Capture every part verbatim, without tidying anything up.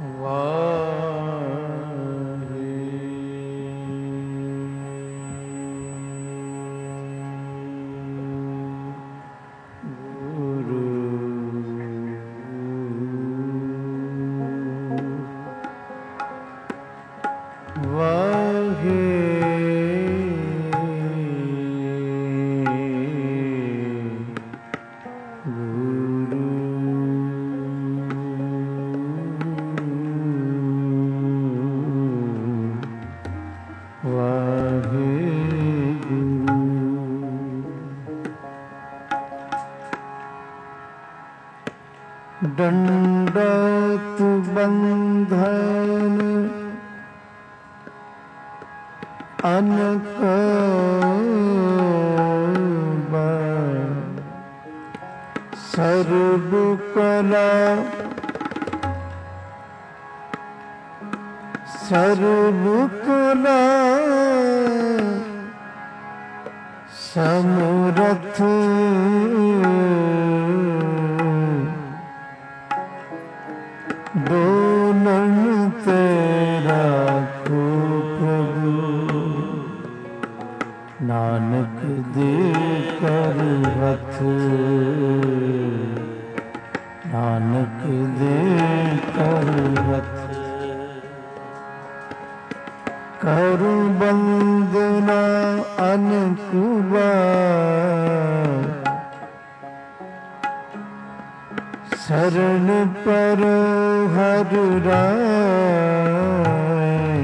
दंडत बंधन अनक सर्व कला सर्व कला समरथ दोलन तेरा को प्रभु नानक दे कर हथ नानक दे कर हथ करु बंदना अनकुबा शरण पर हर राय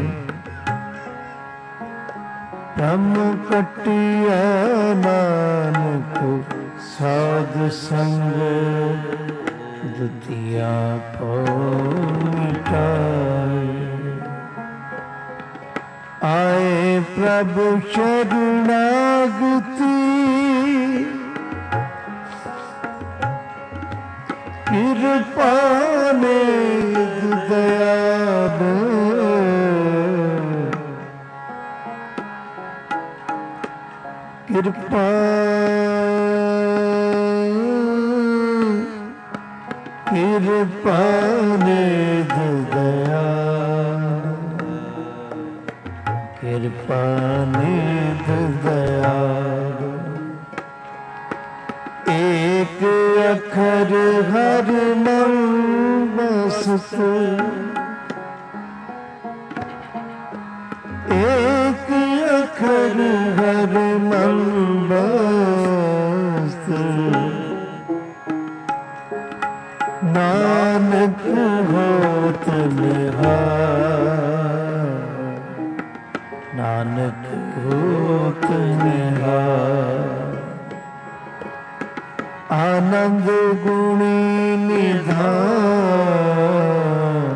ब्रह्म कटिया नानक साध संग द्वितीया पौटाय आए प्रभु शरणागति कृपा ने दयाल कृपा कृपा ने दया कृपा ने दया एक अखर हर मन बसत एक अखर हर मन बसत नानक होत निहार नानक होत निहार आनंद गुणी निधान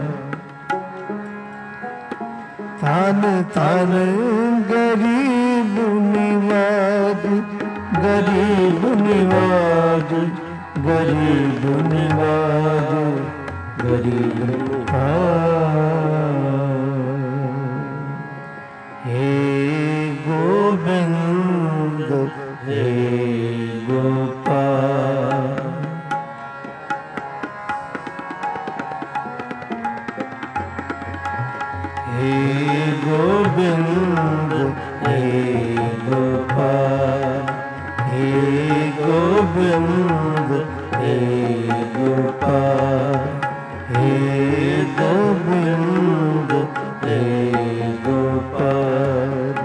तन तन गरीब निवाज गरीब निवाज गरीब निवाज गरीब हे गोविंद हे गोपाल हे गोविंद हे गोपाल हे गोविंद हे गोपाल हे गोविंद हे गोपाल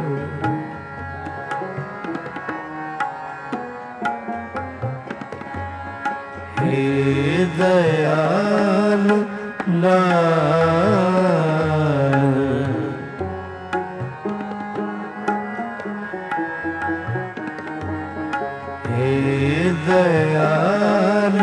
हे दयाल लाल हे दयाल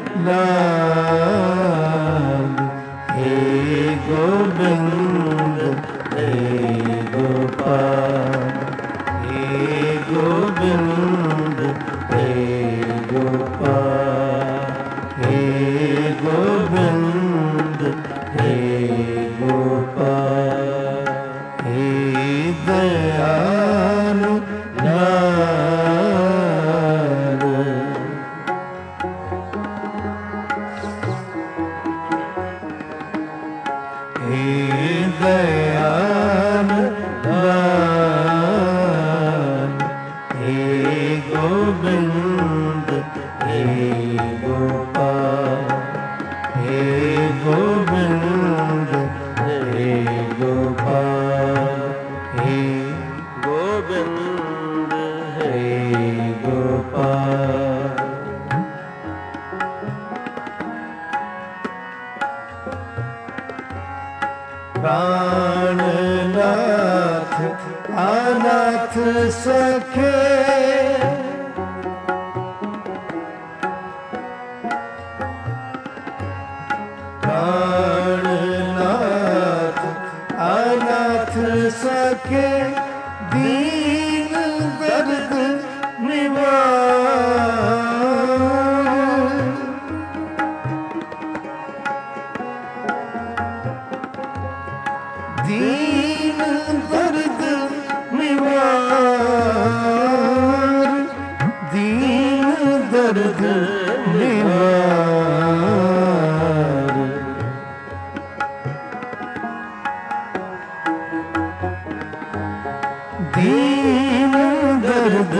लाल हे गोविंद हे गोपाल हे गोविंद हे गोपाल हे गोविंद हे गोपाल हे दयाल लाल हे दयाल लाल, हे गोविंद हे गोपाल, हे गोविंद हे गोपाल, हे गोविंद हे गोपाल। प्राणनाथ अनाथ सखे, प्राणनाथ अनाथ सखे, दीन दर्द निवार, दीन दर्द निवार, दीन दर्द निवार। दीन दर्द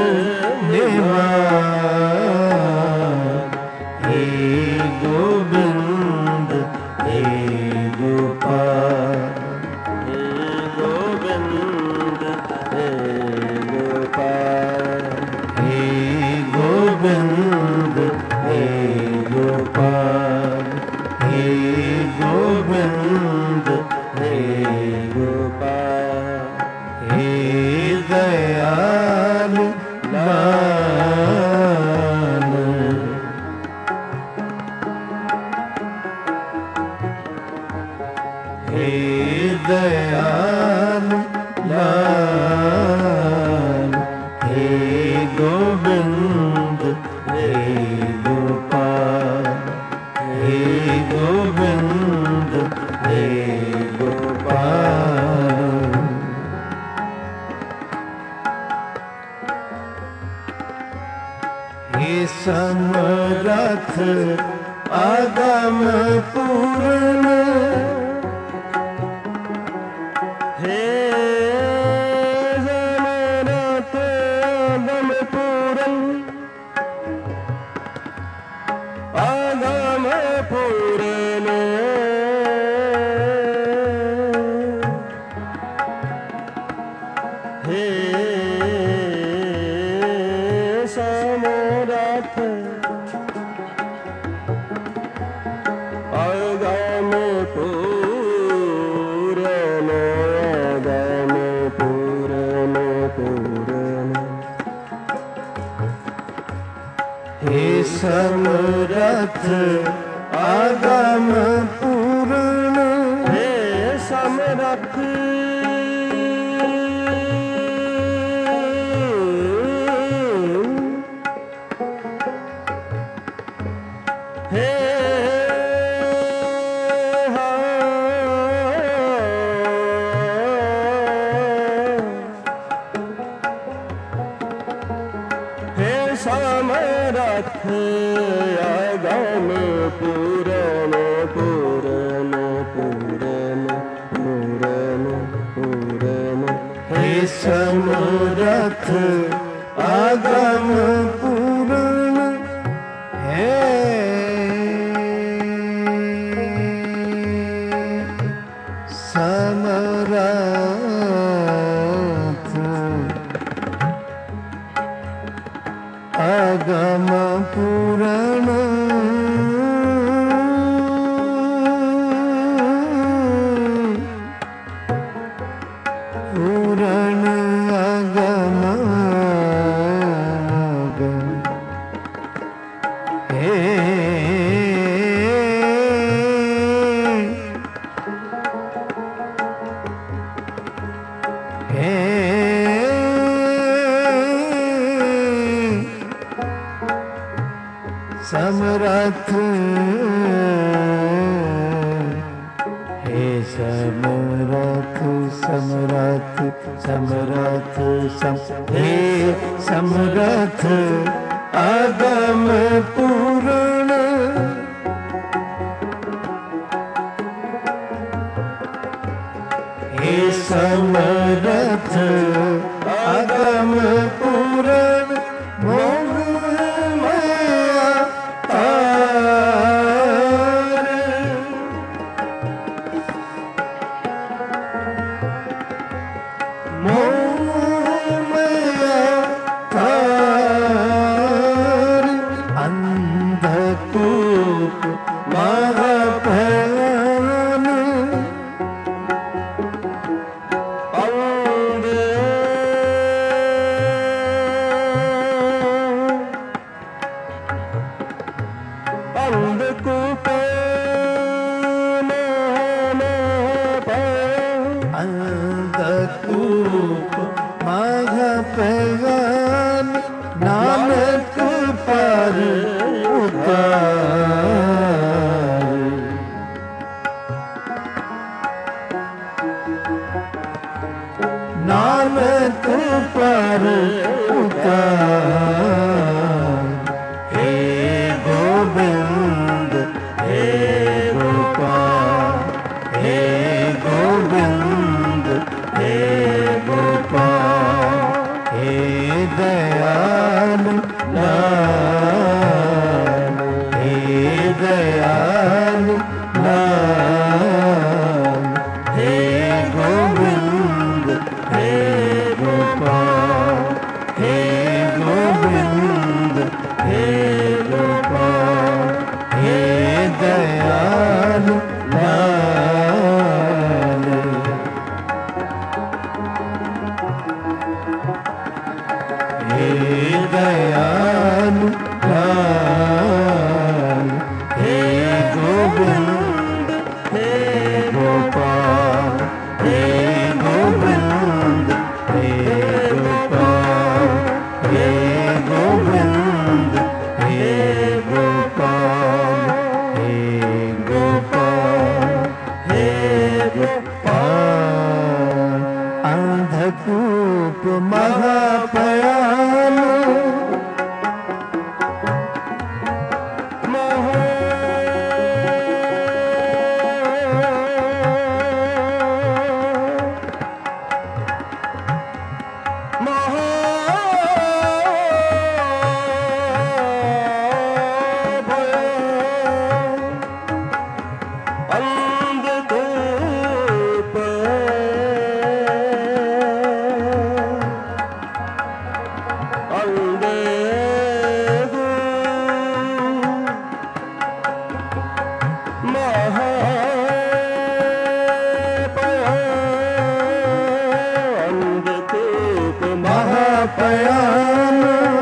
निवार, हे गोविंद हे गोपाल, हे गोविंद हे गोपाल, हे गोविंद हे गोपाल, हे दयाल लाल, हे दयाल लाल, हे गोविंद हे गोपाल, हे गोविंद हे गोपाल। हे समरथ आगम पूर्ण, हे समरथ आगम पूर्ण, आगम पूर्ण, हे समरथ आगम पूर्ण, आगम पूर्ण पूर्ण, हे समरथ आगम पूर्ण, हे समरथ हे समरथ आगम पूर्ण पूर्ण पूर्ण पूर्ण पूर्ण, हे समरथ आगम पूर्ण, हे समरथ आगम पूर्ण, पूर्ण आगम हे हे समरथ, हे समरथ समरथ समरथ सम, हे समरथ आगम पूर्ण, हे समरथ अगम पूरण मोहमया तार। मोहमया तार अंधकूप महाभयान अंधकूप अंधकूप महाभयान नानक पर उतार। नानक पर उतार। हे गोविंद हे गोपाल हे गोविंद हे गोपाल हे दयाल लाल हे दयाल लाल हे गोविंद हे गोपाल हे गोविंद हे गोपाल हे दयाल लाल। हे दयाल लाल हे गोविंद हे गोपाल हे गोविंद हे गोपाल हे गोविंद हे गोपाल हे गोपाल हे गोपाल। अंधकूप महाभयान महाभयान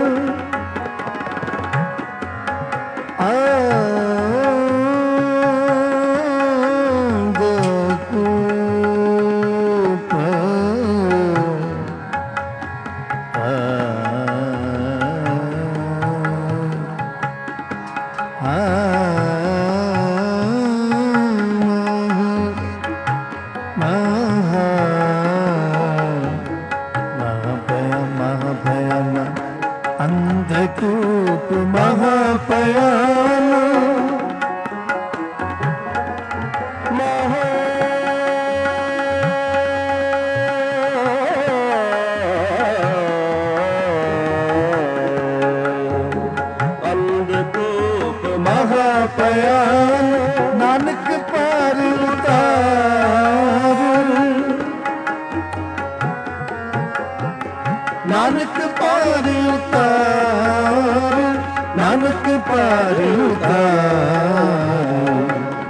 अंधकूप अंधकूप महाभयान अंधकूप महाभयान नानक पर उतार। नानक पर उतार नानक पर उतार।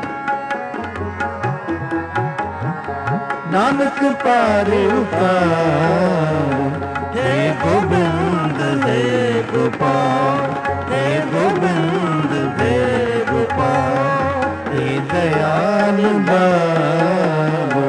नानक पर उतार। हे गोविंद हे गोपाल हे गोविंद हे गोपाल हे दयाल बाबू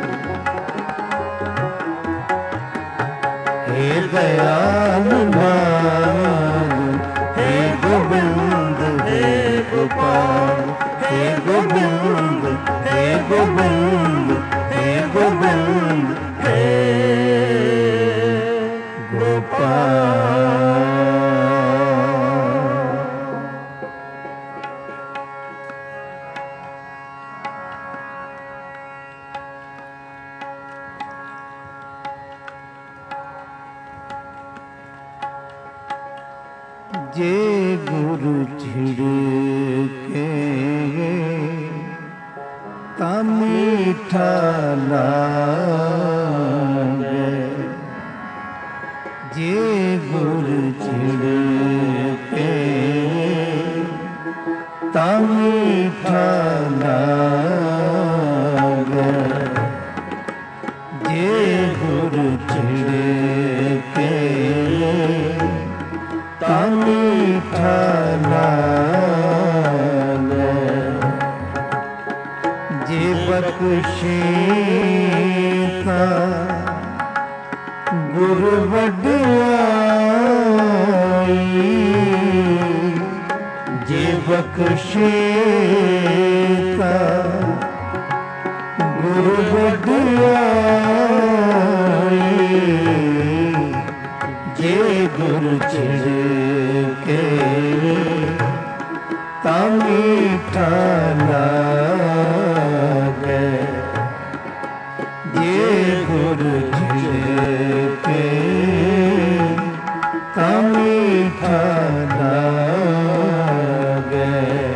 हे दयाल बाबू हे गोविंद हे गोपाल हे गोविंद हे गोविंद हे गोविंद हे गोपाल। जे गुरु छिड़के ता मीठा लागे, जे गुरु छिड़के ता मीठा लागे, जे गुरु छिड़के ता मीठा लागे, जे बख्शे ता गुरु वड्याई, जे बख्शे ता गुरु वड्याई, जे गुरु छिड़के ता मीठा लागे, जे गुरु छिड़के ता मीठा लागे।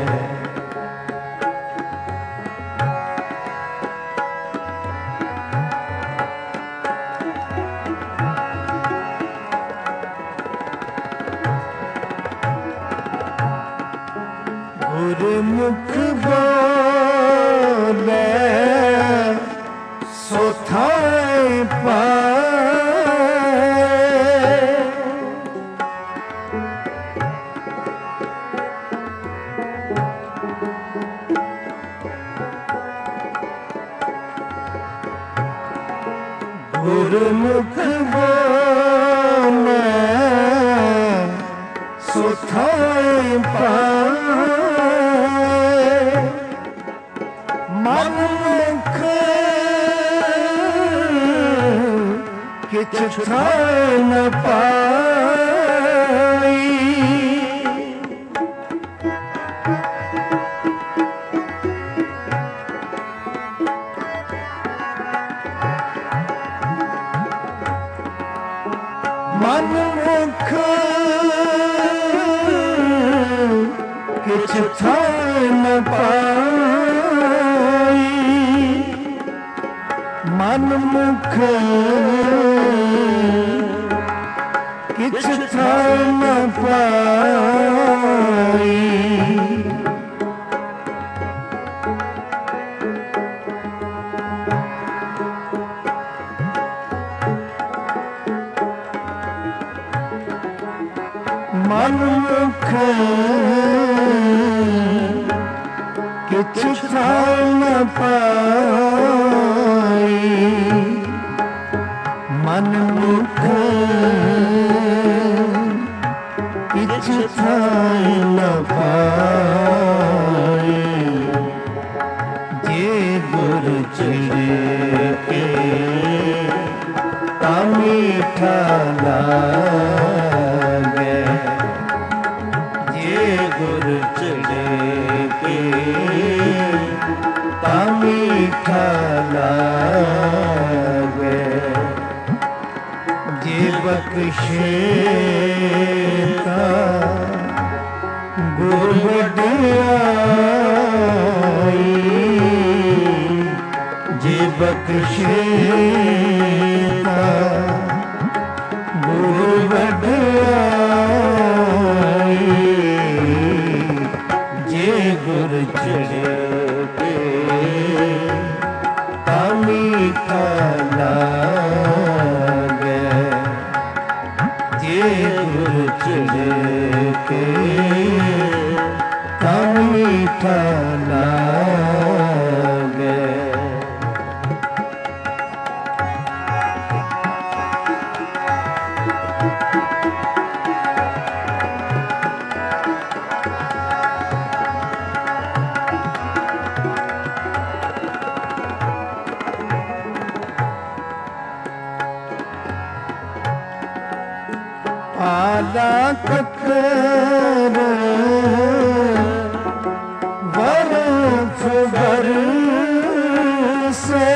गुरमुख बोले सो थाए पाए, गुरमुख बोले सो थाए पाए, मन मुख किछ थाए न पाई, मन मुख किछ थाए न पाई, मन मुख किछ थाए न पाई, मन मुख किछ थाए न पाई, मन मुख किछ थाए न पाई, जे गुरु छिड़के ता मीठा लागे, जे गुरु छिड़के ता मीठा लागे, जे बख्शे ता गुरु वड्याई, जे बख्शे ता गुरु वड्याई, जे गुरु छिड़के ता मीठा लागे, जे गुरु छिड़के ता मीठा लागे। आला ककर बर्फ बरसे,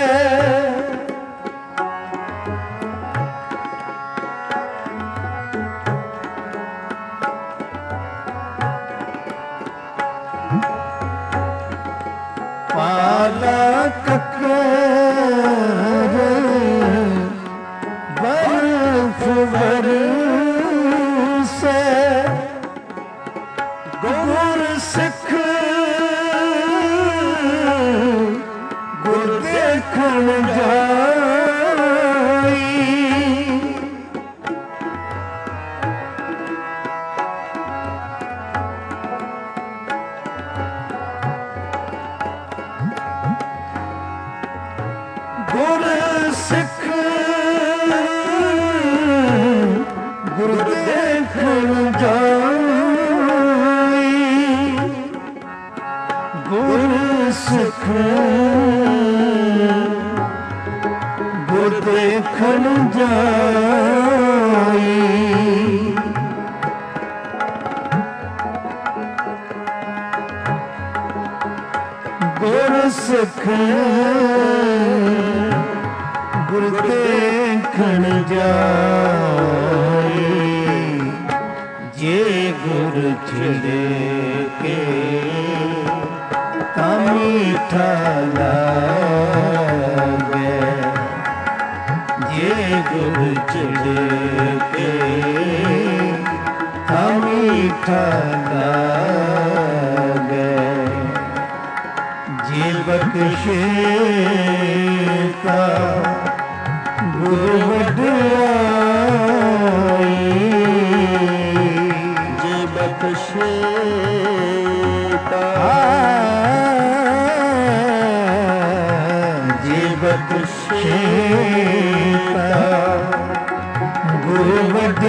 देखण जाई गुर सिख गुर देखण जाई गुर सिख गुर देखण जाई गुर सिख गुर देखण जाई जे गुर छिड़े के ता मीठा लागे जे गुर छिड़े के ता मीठा लागे जे बख्शे ता गुरु वड्याई जे बख्शे ता जे बख्शे ता गुरु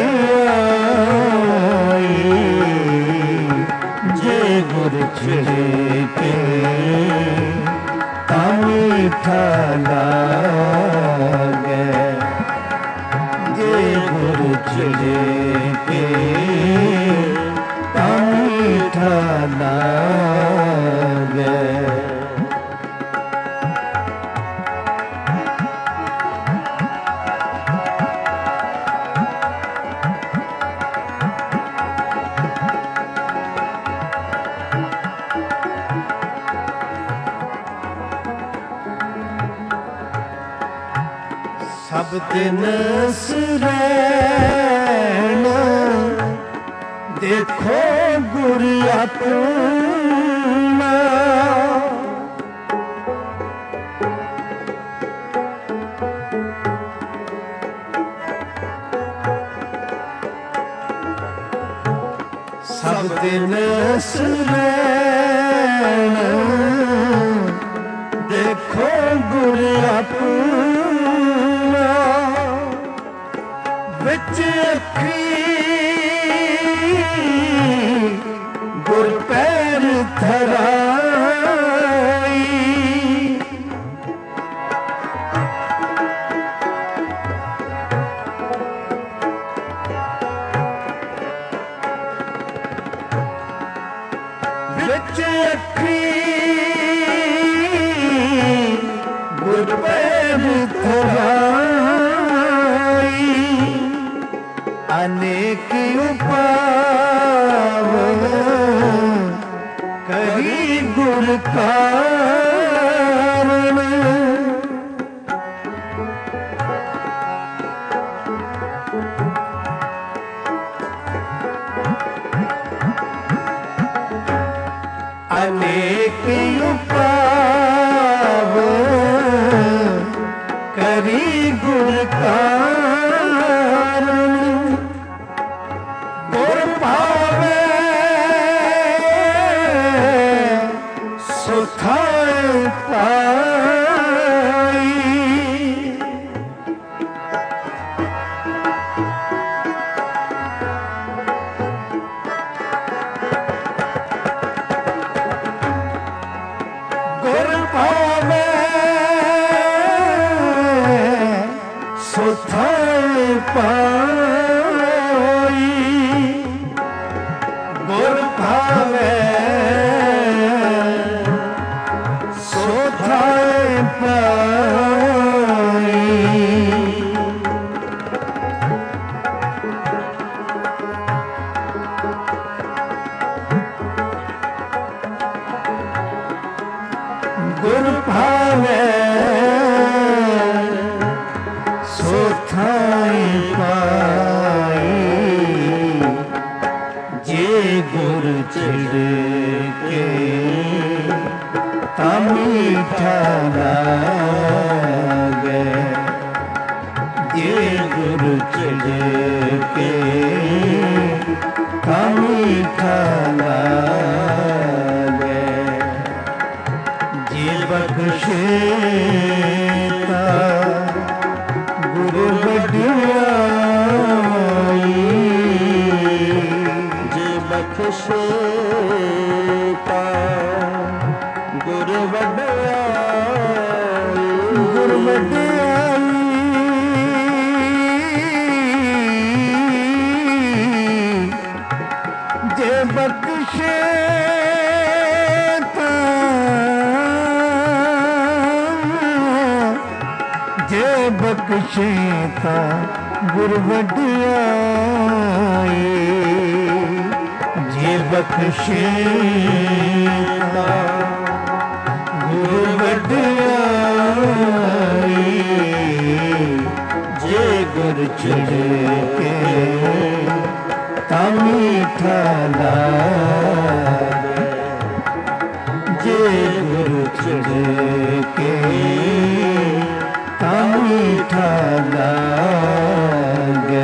वड्याई जे गुरु छिड़े के ता मीठा लागे जे गुरु छिड़े के ता मीठा लागे सब दिन सरैन देखो गुर अपना सब दिन सरैन देखो गुर अपना विच अखी गुर पैर धराई विच अखी गुर पैर धराई अनेक उपाव करी गुर कारण अनेक उपाव करी गुर कारण गुर पावे सुथाए पाई गुर पावे सुथाए ਵਡਿਆਈ ਜੇ ਬਖਸ਼ੇ ਜੇ ਬਖਸ਼ੇ ਤਾਂ ਗੁਰ ਵਡਿਆਈ ਜੇ ਬਖਸ਼ੇ ਤਾਂ ਗੁਰ ਵਡਿਆਈ ਜੇ ਗੁਰ ਛਿੜਕੇ ਤਾਂ ਮੀਠਾ ਲਾਗੇ ਜੇ ਗੁਰ ਛਿੜਕੇ ਤਾਂ ਮੀਠਾ ਲਾਗੇ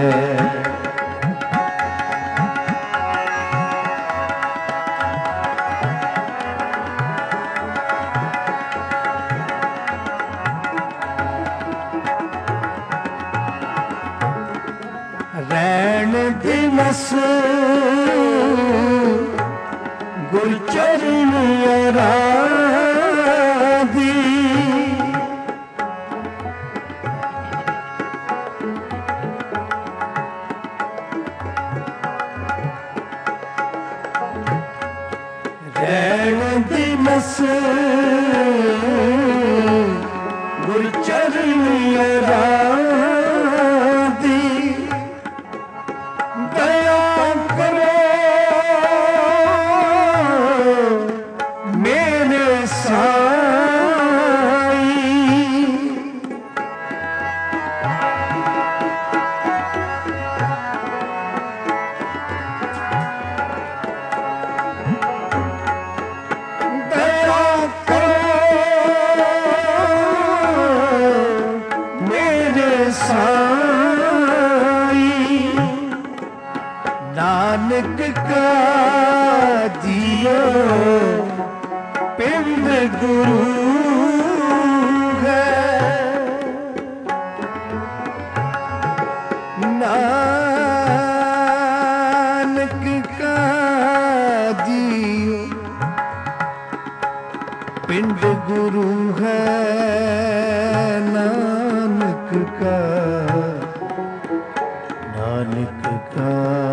ਰੈਣ ਦਿਵਸ ਗੁਰ ਚਰਨ ਅਰਾਧੀ ਰੈਣ ਦਿਵਸ ਗੁਰ ਚਰਨ ਅਰਾਧੀ ਨਾਨਕ ਕਾ ਜੀਓ ਪਿੰਡ ਗੁਰੂ ਹੈ ਨਾਨਕ ਕਾ ਜੀਓ ਪਿੰਡ ਗੁਰੂ ਹੈ ਨਾਨਕ ਕਾ ਨਾਨਕ ਕਾ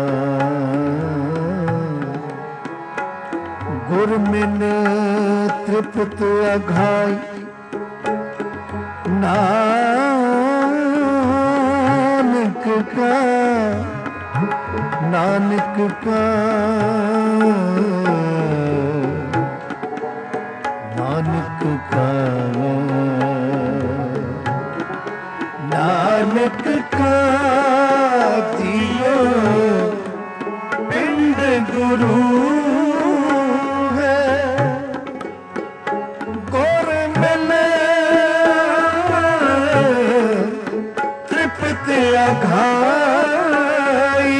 ਗੁਰ ਮਿਲ ਤ੍ਰਿਪਤ ਅਘਾਈ ਨਾਨਕ ਕਾ ਨਾਨਕ ਕਾ ਨਾਨਕ ਕਾ ਨਾਨਕ ਕਾ ਜੀਓ ਪਿੰਡ ਗੁਰੂ ਅਘਾਈ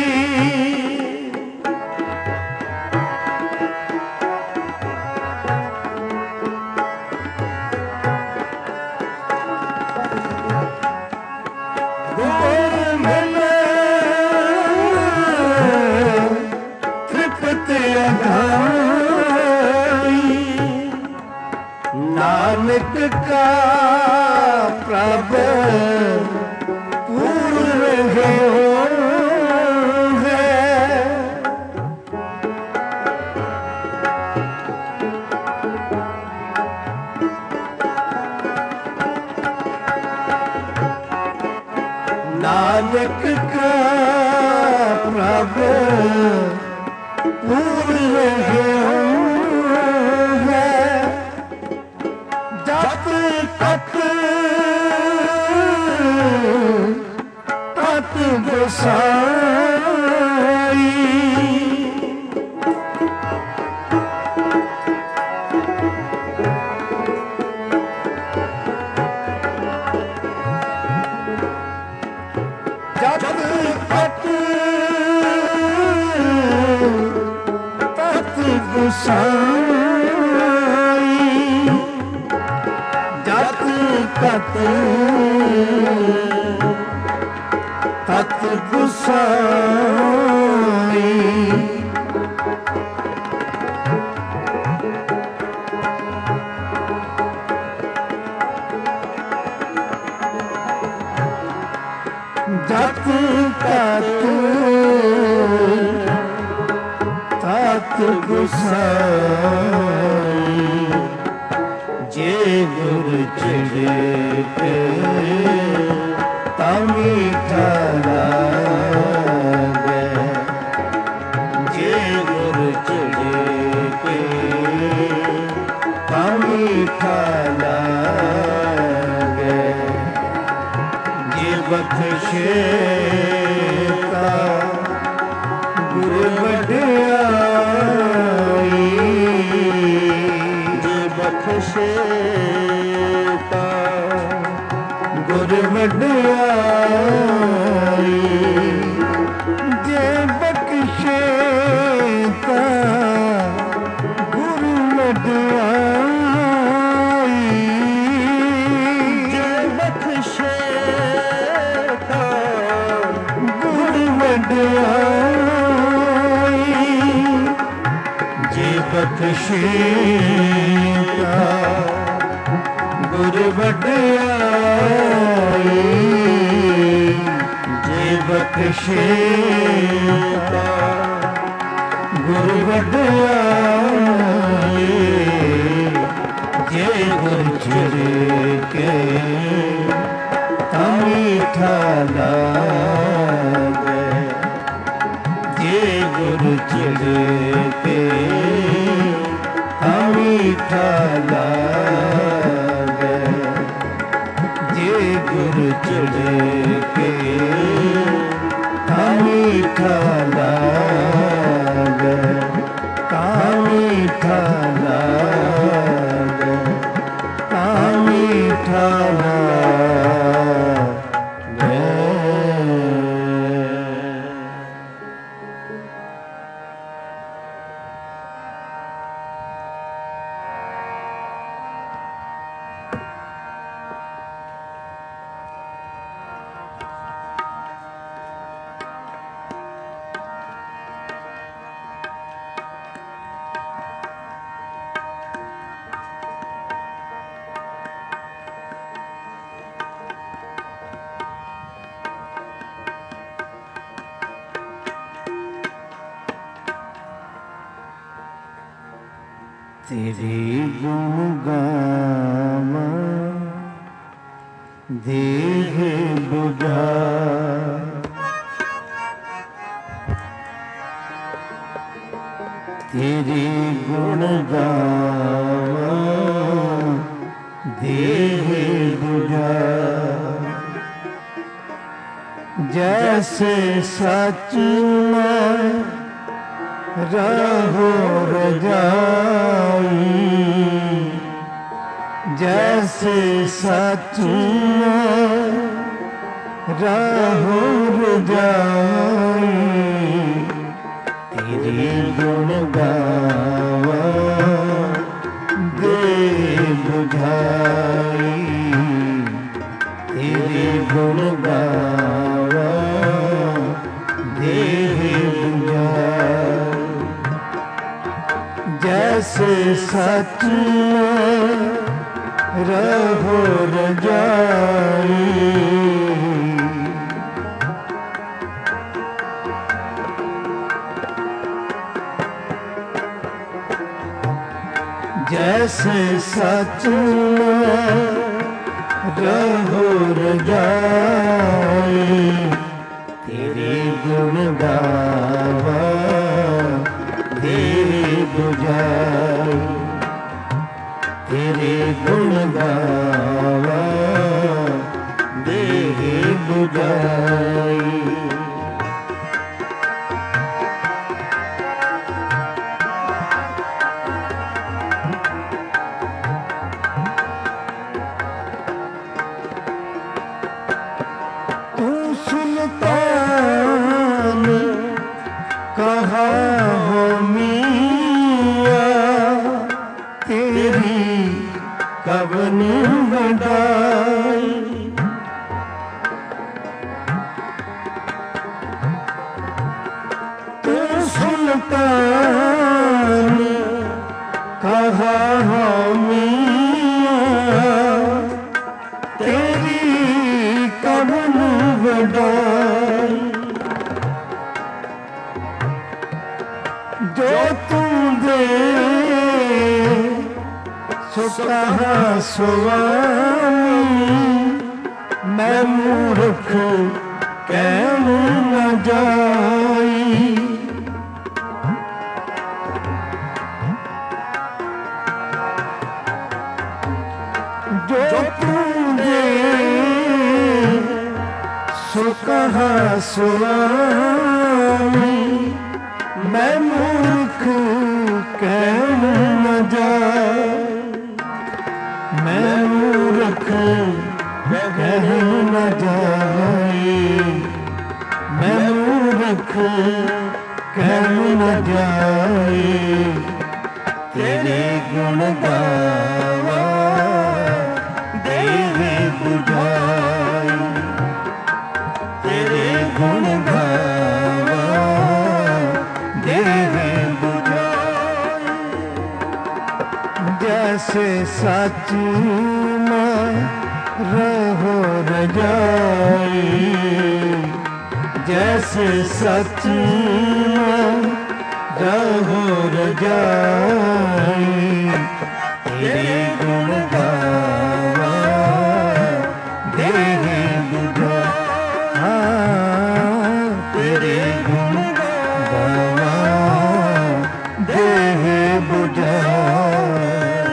ਗੁਰ ਮਿਲੇ ਤ੍ਰਿਪਤ ਅਘਾਈ ਨਾਨਕ ਕਾ ਪ੍ਰਭ ਨਾਨਕ ਕਾ ਪ੍ਰਭ ਪੂਰਨ ਹੈ ਜਪ ਤਤ ਤਤ ਗੋਸਾਈ ਜਪ ਤਤ ਤਤ ਗੋਸਾਈ ਜਪ ਤਤ ਤਤ ਗੋਸਾਈ तत तत तत गुसाई जे गुर चिड़े पे तामी ठालागे जे गुर चिड़े पे तामी ठालागे जे बख्शे का गुर वड्याई जे बख्शे का गुर वड्याई जे बख्शे का गुर वड्याई जे बख्शे का गुर वड्याई जे बख्शे का गुर वड्याई जे बख्शे का गुर वड्याई जे गुर चिड़े के तामी ठालागे जे गुर चिड़े के तामी ठालागे जे गुर चिड़े के तामी ठालागे तामी ठालागे तामी ठालागे। तेरे गुण गावा देह बुझा तेरे गुण गावा देह बुझा जैसे सच में रहो रजाई जैसे सच में रहो रजाई तेरी गुण गावा दे बुझाई तेरी गुण गावा दे बुझाई जैसे सच में रहो रजाई जैसे सच में रहो रजाई तेरी गुण गावा तेरी बुझाई तेरे गुण गावा तेरी बुझाई तू सुल्तान कहा हो मियां तेरी कवन बढ़ाई तू सुल्तान कहा हो मियां तेरी कवन वडाई। जो तुम दे सो कहा स्वामी, मैं मूर्ख कहूँ न जाई। जो तुम दे सो कहा स्वामी, मैं मूर्ख कहूँ न जाई। मैं मूर्ख कहूँ न जाई। मैं मूर्ख कहूँ न जाई। तेरे गुण गावा देवे बुझाई। तेरे गुण गावा देवे बुझाई। जैसे सच में रहो रजाई। जैसे सच में रहो रजाई। तेरे गुण गावा देहे बुझाई। तेरे गुण गावा देहे बुझाई।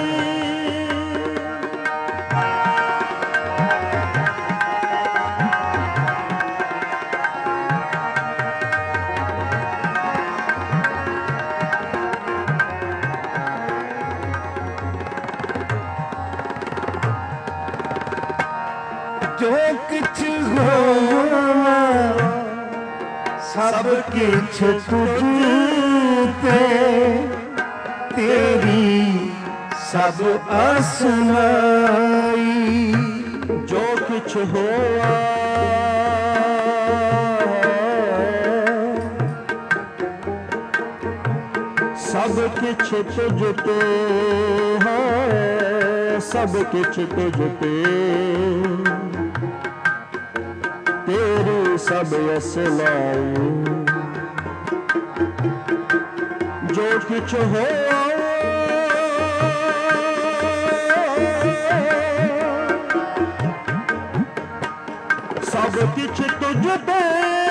जो किछ होवा सब किछ तुझ ते। तेरी सब असनाई। जो किछ होवा सब किछ तुझ ते है। सब किछ तुझ ते तेरी सब असनाई। जो किछ हो सब किछ तुझ ते।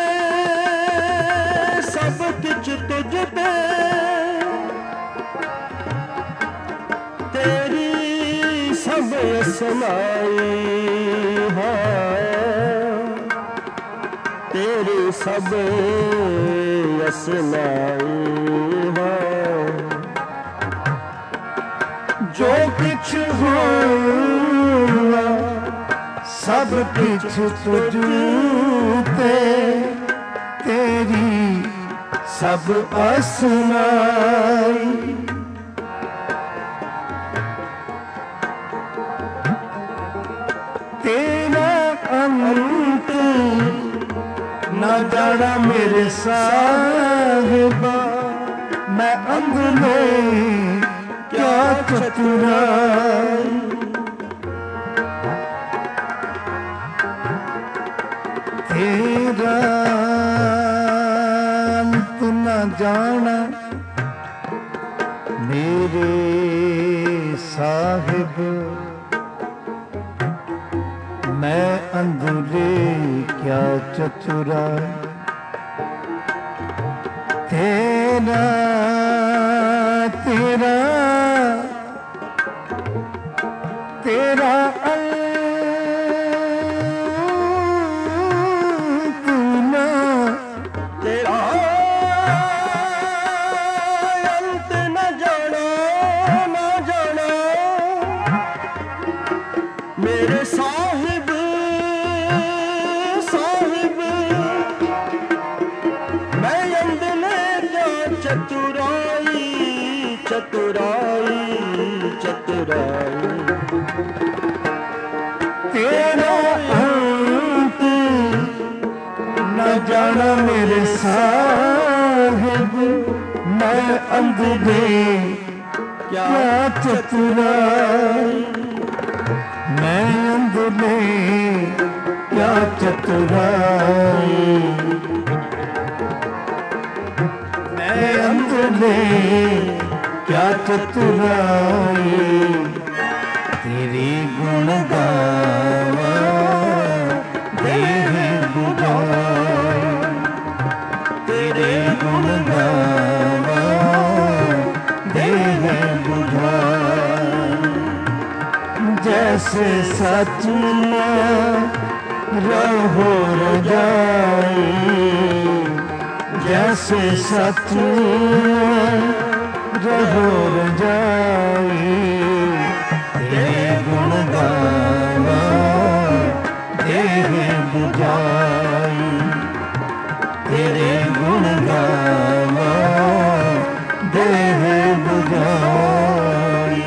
सब किछ तुझ ते तेरी सब असनाई है। तेरी सब असनाई है। जो किछ हुआ सब किछ तुझ ते। तेरी सब असनाई। तेरा अंत न जाना मेरे साहिबा। मैं अंधले क्या चतुराई। तेरा अंत न जाना मेरे साहिब। मैं अंधले क्या चतुराई। तेरा तेरा तेरा अंत न तेरा अंत न जाना न जाना मेरे साहिब। साहिब मैं अंधले क्या चतुराई। चतुराई चतुराई। तेरा अंत न जाना मेरे साहिब। मैं अंधे क्या चतुराई। मैं अंधे क्या चतुराई। चतुराई मैं अंधले क्या चतुराई तेरी गुण गावा देह बुझाए तेरे गुण गावा देह बुझाए जैसे सच में रहो रजाई जैसे सच में रहो रजाई तेरे गुण गावा देह बुझाई तेरे गुण गावा देह बुझाई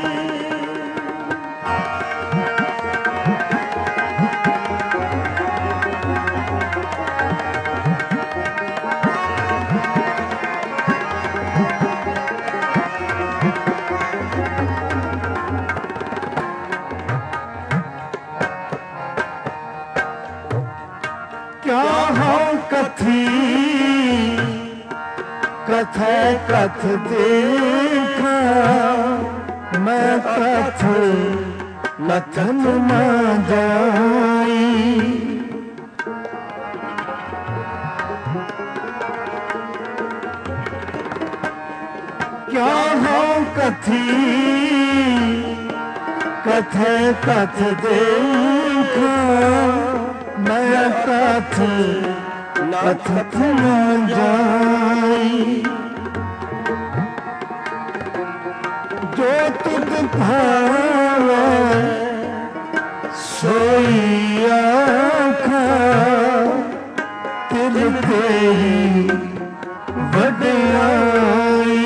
क्या हम कथी कथे कथ देखा मैं कथ कथन न जाई क्या हम कथी कथे कथ देखा मैं कथ कथ न जाई जो तुझ भावे सोई आँखा तिल तेरी वडियाई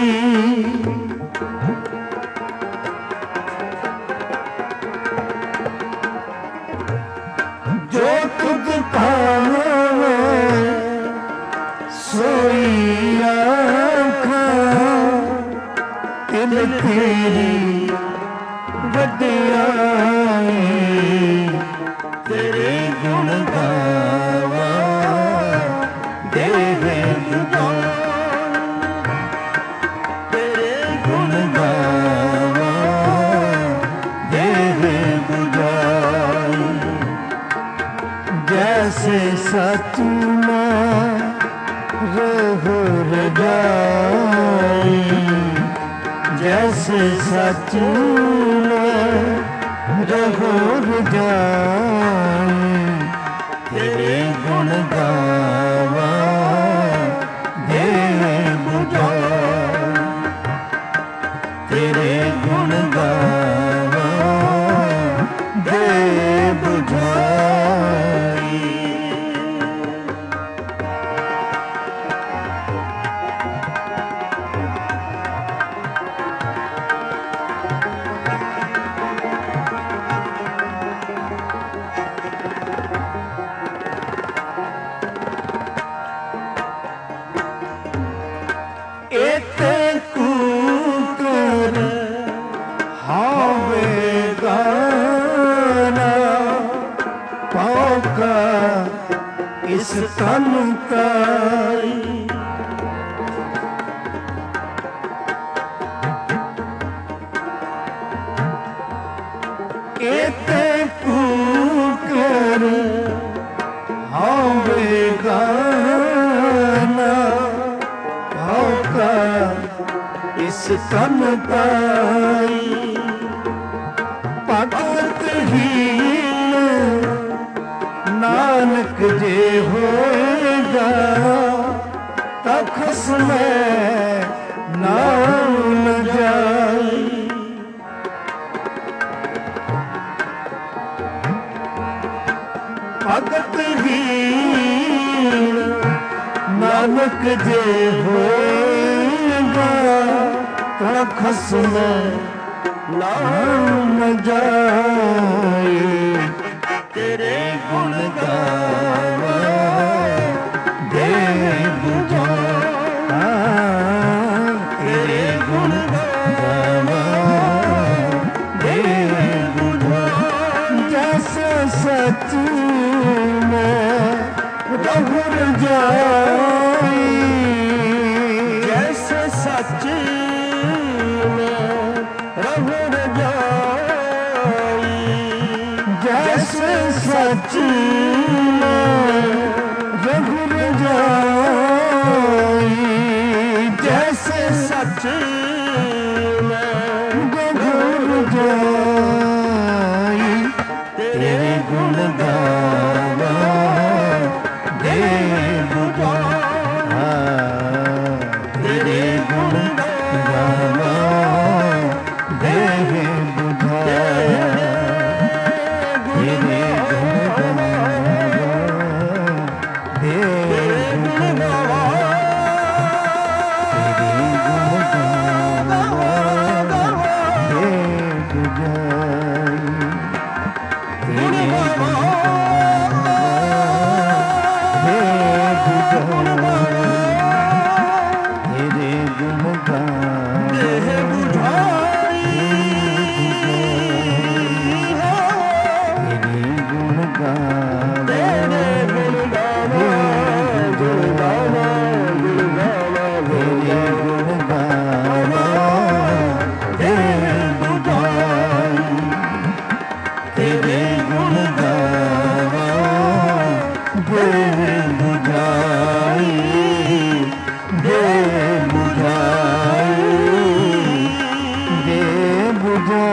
जो तुझ भावे सोई आँखा तिल तेरी वडियाई तेरे गुण गावा देह बुझाई तेरे गुण गावा देह बुझाई जैसे सच में रहो रजाई जैसे सच में रहो रजाई तेरे गुण गावा देह बुझाई तेरे गुण गावा देह बुझाई एते कूकर हावे गाना पाका इस तन ताई एते कूकर हावे गाना इस तन ताई भगत हीन नानक जे होएगा तखस में नाम न जाई भगत हीन नानक जे होएगा तखस में नाम न जाए तेरे गुण गावा देह बुझाई तेरे गुण गावा देह बुझाई जैसे सच में रहुर जाई जैसे सच में रहुर जाई जैसे सच में रहुर जाई जैसे सच में रहुर जाई तेरे गुण गावा दे बुझा तेरे गुण गावा दे बुझा तेरे गुण गावा दे बुझा तेरे गुण गावा दे बुझा तेरे गुण तेरे गुण देह बुझाई तेरे गुण तेरे गुण गावा गुण गावा गुण गावा तेरे गुण गावा देह बुझाई तेरे गुण गावा दे बुझाई दे बुझाई दे बुझा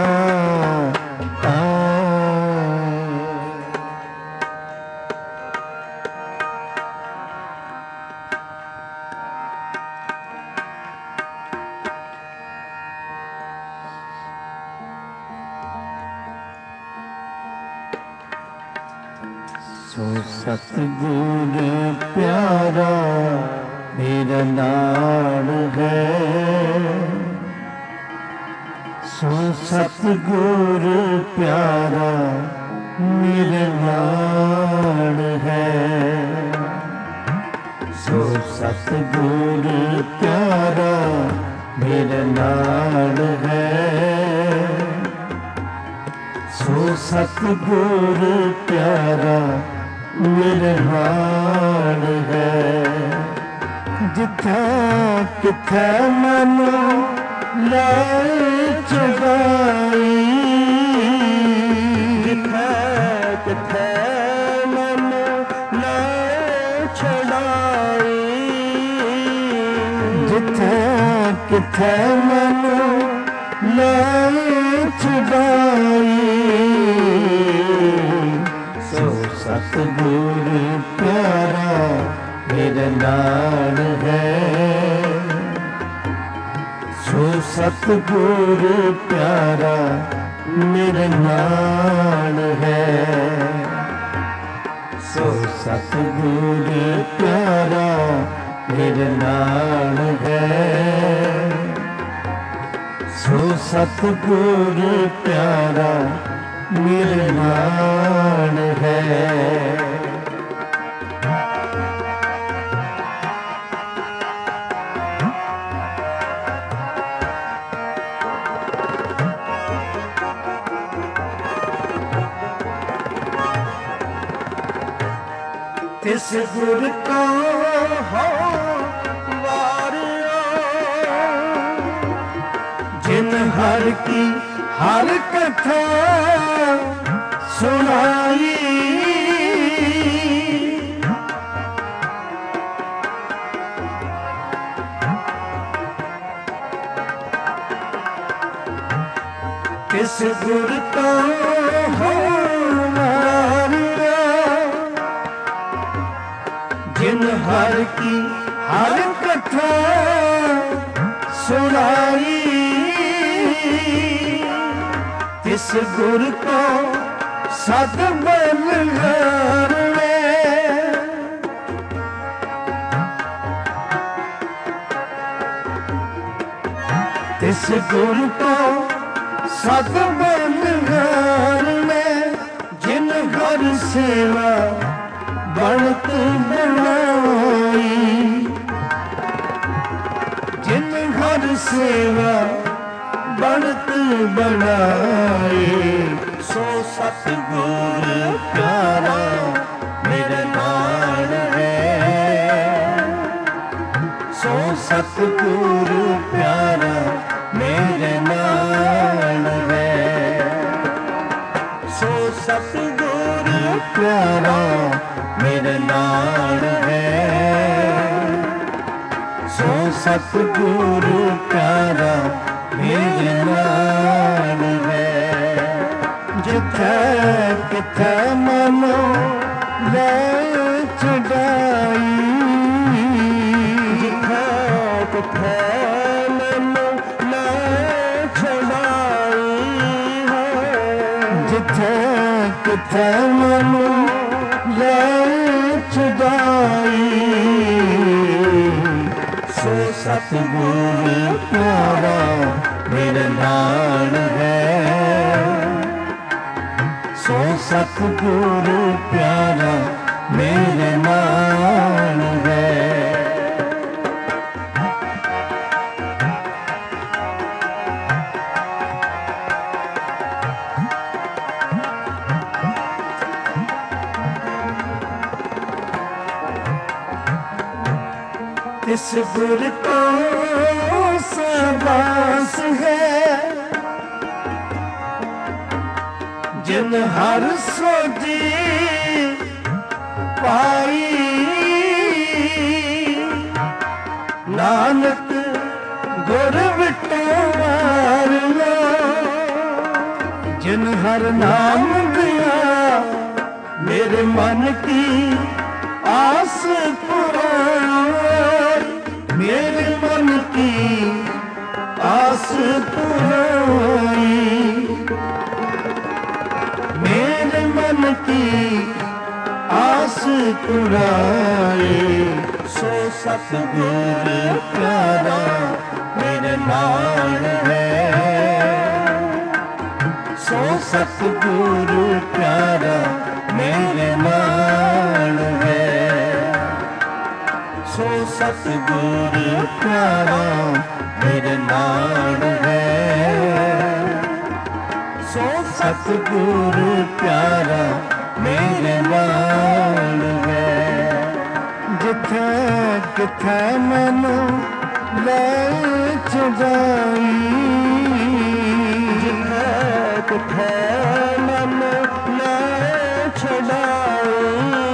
सो सतगुर प्यारा मेरा नाम है सो सतगुर प्यारा मेरा नाम है सो सतगुर प्यारा मेरा नाम है सो सतगुर प्यारा मेरे हाल है जिथे किथे मनो लाए चुगाई जिथे किथे मन लाए छड़ाई जिथे किथे मनो लाए चुगाई सो सतगुर प्यारा मेरा नाम है सो सतगुर प्यारा मेरा नाम है सो सतगुर प्यारा मेरा नाम है सो सतगुर प्यारा मेरा नाम है तिस गुर का हो वारिया जिन हर की हर कथा सुनाई तिस गुर का हो वारिया जिन हर की हर कथा सुनाई तिस गुर को सद बलहार तिस गुर को सद बलहार में जिन घर सेवा बनत बनाई जिन घर सेवा बनत बनाई सो सतगुर प्यारा मेरा नाम सतगुरु प्यारा मेरे नाल है। सो सतगुरु प्यारा मेरे नाल है। सो सतगुरु प्यारा मेरे नाल है। जिथे किथे मनो ले चढ़ाई, जिथे किथे मनो ले चढ़ाई है। जिथे किथे मनो ले चढ़ाई। सो सतगुरु प्यारा मेरे नाल है। सो सतगुरु प्यारा मेरे नाल है। इस गुर को शाबाश है जिन हर सोजी पाई। नानक गुर विटवार लो जिन हर नाम दिया। मेरे मन की आस पुराई, मेरे मन की आस पुराई। मेरे मन की आस पुराई। सो सतगुरु प्यारा मेरे नाल है। सो सतगुरु प्यारा मेरे नाल है। सो सतगुरु प्यारा मेरे नाल है। सो सतगुरु प्यारा मेरे नाल है। जिथे किथे मैनू ले चढ़ाई। जिथे किथे मैनू ले चढ़ाई।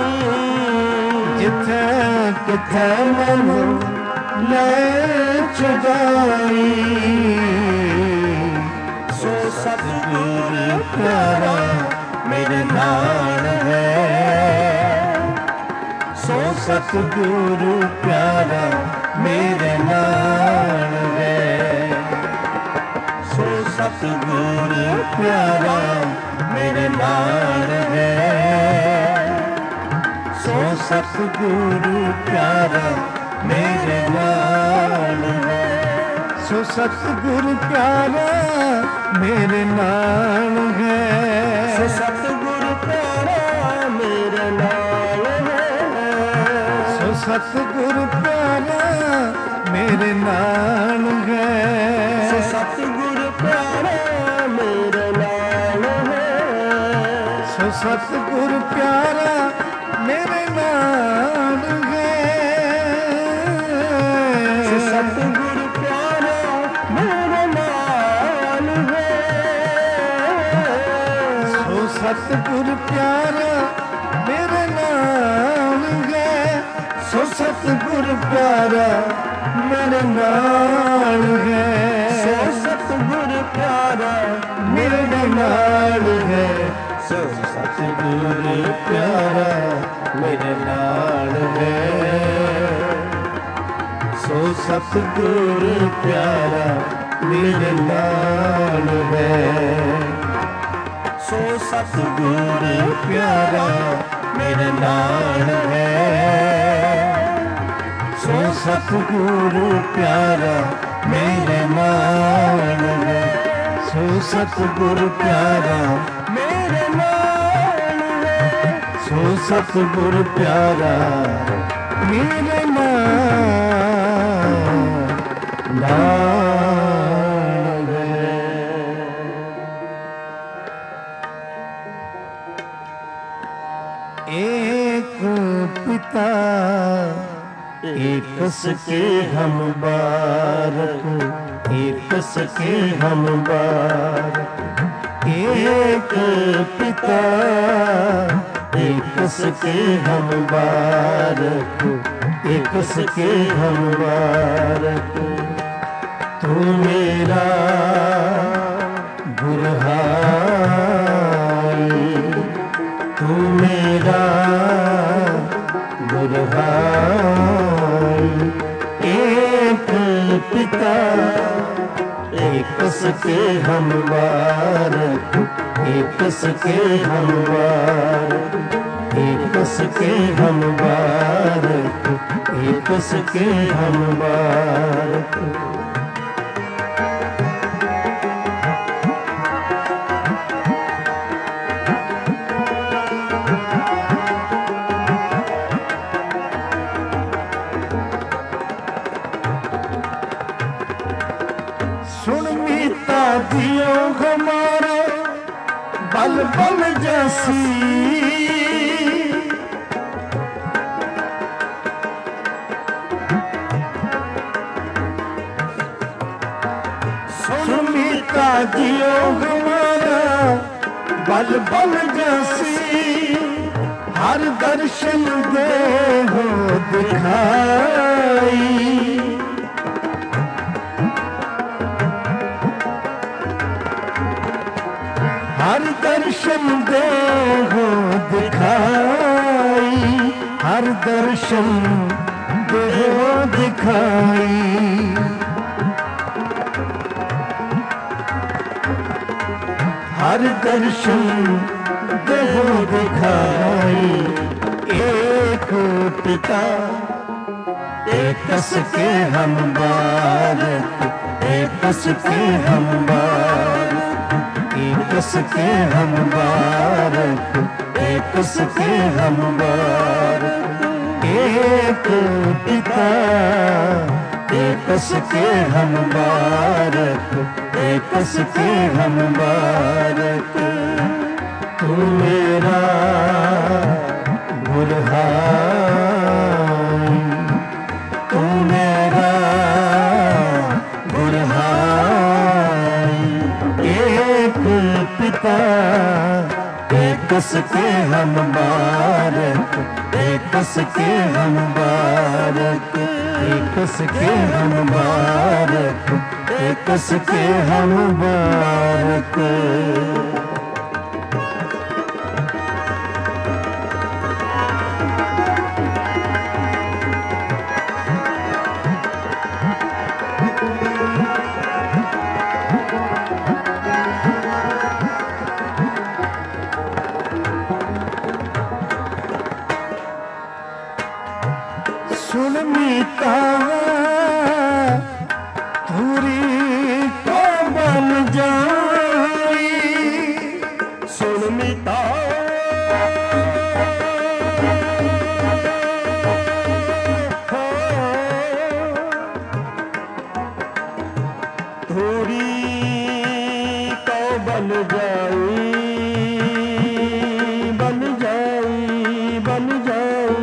जिथे किथे मैनू ले चढ़ाई। सो सतगुरु प्यारा मेरे नाल है। सो सतगुरु प्यारा मेरे नाल है। सो सतगुरु प्यारा मेरे नाल है। सो सतगुरु प्यारा मेरे नाल है। सो सतगुरु प्यारा मेरे नाल है। सो सतगुरु प्यारा मेरे नाल है। सो सतगुरु प्यारा मेरे नाल है। सो सतगुरु प्यारा मेरे नाल है। सो सतगुरु प्यारा मेरे नाल है। सो सतगुरु प्यारा मेरे नाल है। सो सतगुरु प्यारा मेरे नाल है। सो सतगुरु प्यारा मेरे नाल है। सो सतगुरु प्यारा मेरे नाल है। सो सतगुरु प्यारा मेरे नाल है। सो सतगुरु प्यारा मेरे नाल है। सो सतगुरु प्यारा मेरे नाल है। सो सतगुरु प्यारा मेरे नाल है। सो सतगुरु प्यारा मेरे नाल है। सो सतगुरु प्यारा मेरे नाल नाल है। एक पिता एक सके हम बारक, एक सके हम बारक, एक पिता एक सके हम बारक, एक सके हम बारक। तू मेरा बुरहाई, तू मेरा बुरहाई। एक पिता एक सके हम बारक, एक सके हम बारक, एक सके हम बारक, एक सके हम बारक। सुन मीता दियो हमारा बल बल जैसी, सुन मीता दियो हमारा बल बल जैसी। हर दर्शन दे हो दिखाई, हर दर्शन दे हो दिखाई, हर दर्शन दे हो दिखाई। हर दर्शन दे हो दिखाई। एक पिता एक सके हम बारक, एक सके हम बारक, एक सके हम बारक, एक सके हम बारक। एक पिता एक सके हम बारक, एक सके हम बारक। तू मेरा बुरहाई, तू मेरा बुरहाई। एक पिता एक सके हम बारक, एक सके हम बारक, एक सके हम बारक, एक सके हम बारक। सुन मीता धूरी को बन जाई, सुन मीता धूरी को बन जाई, बन जाई, बन जाई।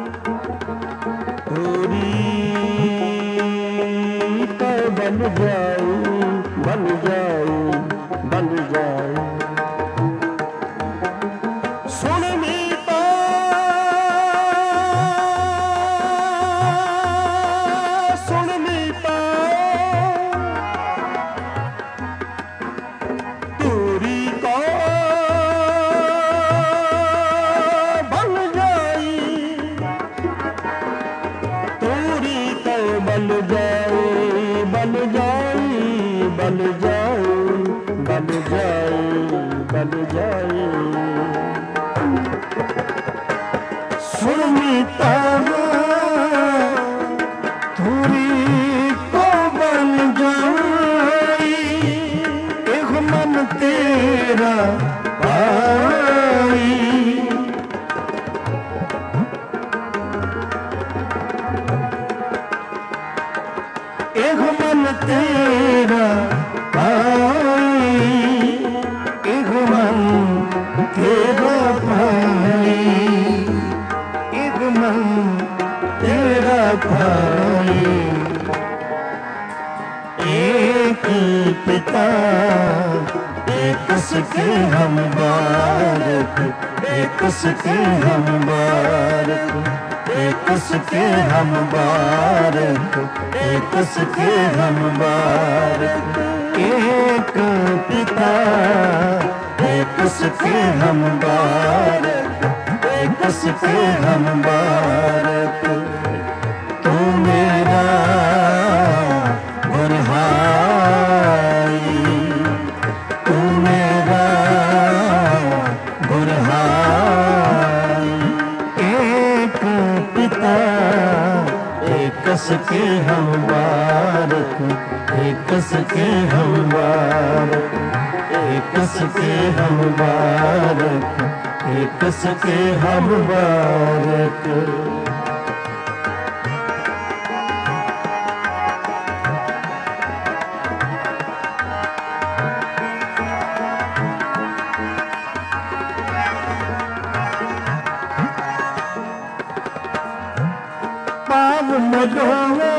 बन जाऊं, बन जाऊं, बन जाऊं। सुन मीता सुन मीता दूरी को बन जाई, दूरी को बन जाई, बन जाई, बन जाई, बन जाई, बन जाई। सुन मीता धूरी को बन जाई। एक मन तेरा आई, एक मन तेरा पाई, एक मन तेरा पाई, एक मन तेरा भाई, एक पिता एक सके हम बारक, एक सके हम बारक, एक सके हम बारक, एक सके हम बारक। एक पिता एक सके हम बारक, एक सके हम बारक। तू मेरा बुरहाई, तू मेरा बुरहाई। एक पिता एक सके हम बारक, एक सके हम बारक, एक सके हम बारक, एक सके हम बारक। पाव मडोवे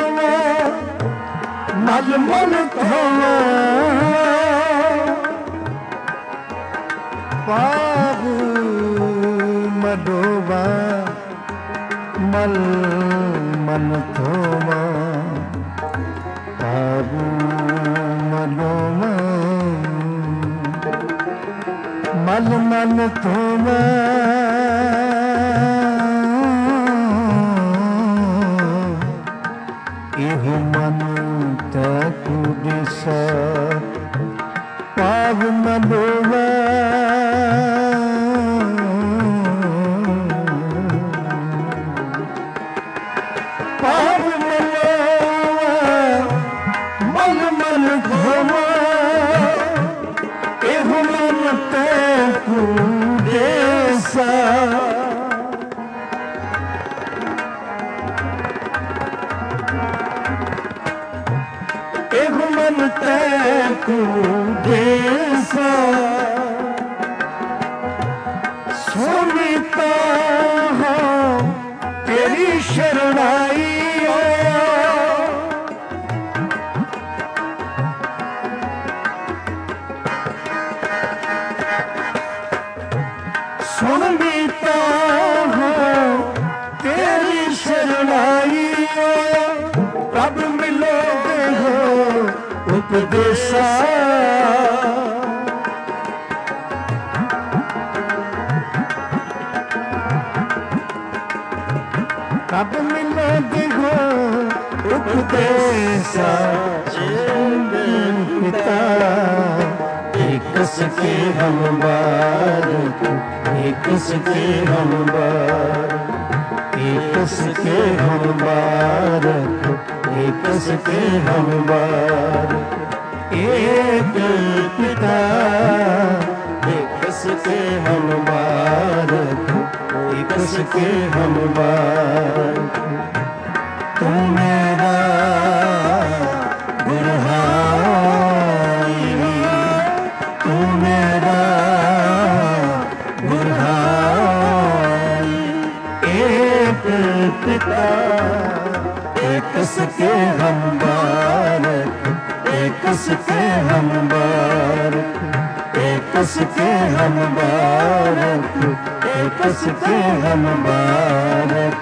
मल मन धोवे, पाव मडोवा मल मन धोवा, पाव मडोवा मल मन धोवा। एह मन तकु दिसा पाव मडोवा, पाव मडोवा मल मन धोवा। एह मन तकु दिसा मन तैकू देसा। सुनीता हो तेरी शरणाई, सुनीता हो तेरी शरणाई। रब मिलोगे हो उपदेशा, कब मिलोगे हो उपदेशा। पिता एक सके हम बारक, एक सके हम बारक, एक सके हम बारक, एक सके हम बारक। एक पिता एक सके हम बारक, एक सके हम बारक। तू मेरा बुरहाई, तू मेरा बुरहाई। एक पिता एक सके हम बारक, एक सके हम बारक, एक सके हम बारक, एक सके हम बारक।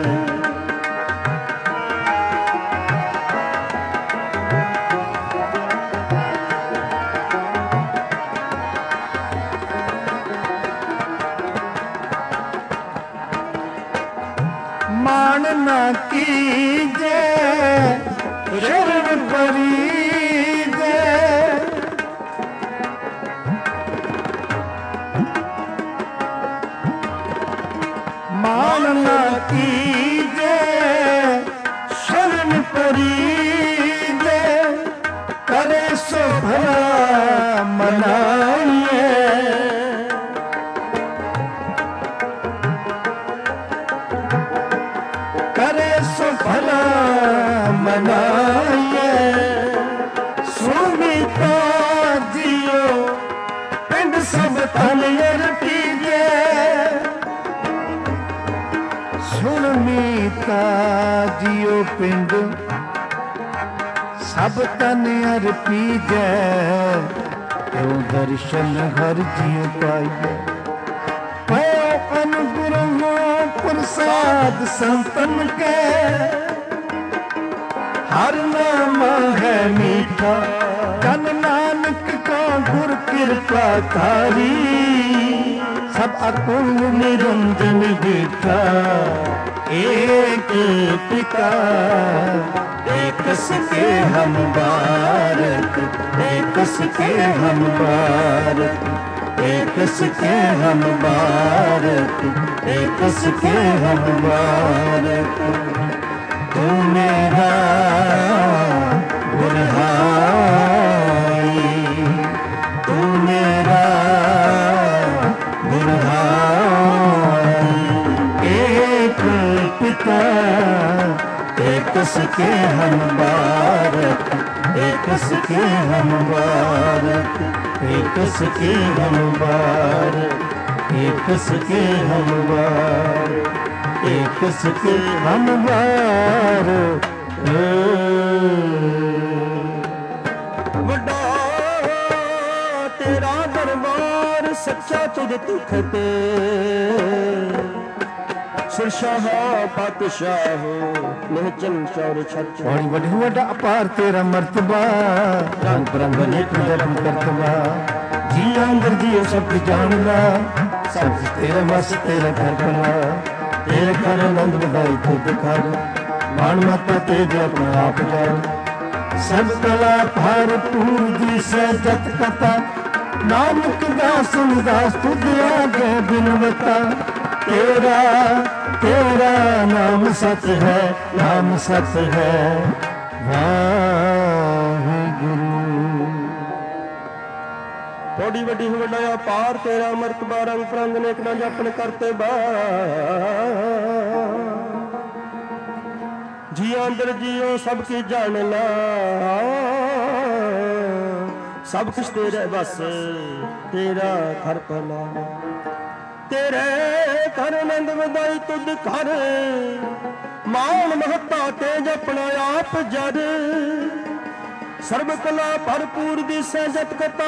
मान ना कीजे शरण परीजे, मान ना कीजे शरण परीजे। करे सो भला मनाइए, करे सो भला मनाइए। सुनीता जियो पिंड सब तलियर कीजिए, ਸੁਣ ਮੀਤਾ ਜਿਉ ਪਿੰਡ ਸਭ ਤਨ ਅਰਪੀ ਜੈ ਕਿਉ ਦਰਸ਼ਨ ਹਰ ਜਿਉ ਪਾਈਐ ਪਉ ਅਨੁਗੁਰੂ ਪ੍ਰਸਾਦ ਸੰਤਨ ਕੇ ਹਰ ਨਾਮ ਹੈ ਮੀਠਾ ਜਨ ਨਾਨਕ ਕੋ ਗੁਰ ਕਿਰਪਾ ਧਾਰੀ सब अकुल निरंजन देखा एक पिता एक सके हम बारक एक सके हम बारक एक सके हम बारक एक सके हम बारक तू मेरा गुरहाई तू मेरा एक पिता एक सके हम बारक एक सके हम बारक एक सके हम बारक एक सके हम बारक एक सके हम बारक ਵੱਡਾ ਤੇਰਾ ਦਰਬਾਰ ਸੱਚਾ ਤੁਧ ਤੁਖਤੇ ਸਿਰਸ਼ਾਹ ਪਾਤਸ਼ਾਹ ਨਿਹਚਲ ਚੌਰ ਛੱਚ ਬੜੀ ਵੱਡੀ ਵੱਡਾ ਅਪਾਰ ਤੇਰਾ ਮਰਤਬਾ ਰੰਗ ਬਰੰਗ ਅਨੇਕ ਜਨਮ ਕਰਤਬਾ ਜੀ ਅੰਦਰ ਜੀ ਸਭ ਜਾਣਦਾ ਸਭ ਤੇਰੇ ਵਸ ਤੇਰਾ ਘਰ ਬਣਾ ਤੇਰੇ ਘਰ ਆਨੰਦ ਵਧਾਈ ਖੁਦ ਖਾਰ ਮਾਣ ਮਤਾ ਤੇਰੇ ਆਪਣਾ ਆਪ ਜਾਣ ਸਭ ਕਲਾ ਭਰਪੂਰ ਦੀ ਸਜਤ ਕਤਾ ਨਾਨਕ ਦਾਸ ਦਾਸ ਤੁਧ ਆਗੇ ਬਿਨਵਤਾ तेरा तेरा नाम सत है नाम सत है वाहिगुरु थोड़ी वड्डी वड्डाया पार तेरा मरतबा रंग परंग नेक ना जपन करते बा जी अंदर जियो सब की जानना सब कुछ तेरे बस तेरा घर पला तेरे घर नंद वदाई तुद घर मान महता तेज अपना आप जर सर्व कला भरपूर दिसै जत कथा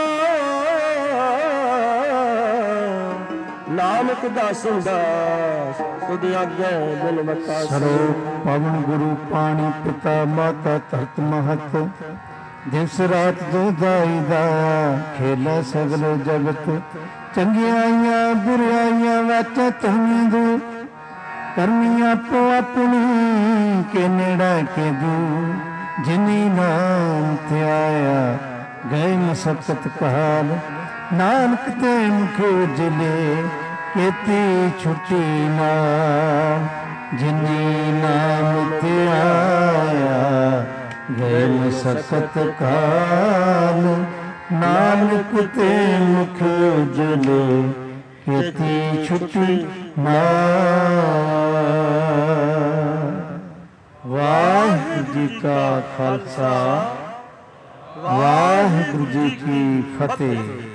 नानक दास दास तुद आगे बिनवता ਸਰੋਪ ਪਵਨ ਗੁਰੂ ਪਾਣੀ ਪਿਤਾ ਮਾਤਾ ਧਰਤ ਮਹਤ ਦਿਵਸ ਰਾਤ ਦੁਦਾਈ ਦਾ ਖੇਲਾ ਸਗਲ ਜਗਤ ਚੰਗਿਆਈਆਂ ਬੁਰਾਈਆਂ ਵਿੱਚ ਤਹਮੀ ਦੂ ਕਰਮੀ ਆਪੋ ਆਪਣੀ ਕੇ ਨੇੜਾ ਕੇ ਦੂ ਜਿਨੀ ਨਾਮ ਤੇ ਆਇਆ ਗਏ ਮਸਕਤ ਕਾਲ ਨਾਨਕ ਤੇ ਮੁਖ ਉਜਲੇ ਕੀਤੀ ਛੁੱਟੀ ਨਾਮ ਜਿਨੀ ਨਾਮ ਤੇ ਆਇਆ ਗਏ ਮਸਕਤ ਕਾਲ ਨਾਨਕ ਤੇ ਮੁਖ ਉਜਲੇ ਕੀਤੀ ਛੁੱਟੀ ਨਾਮ ਵਾਹਿਗੁਰੂ ਜੀ ਕਾ ਖਾਲਸਾ ਵਾਹਿਗੁਰੂ ਜੀ ਕੀ ਫਤਿਹ।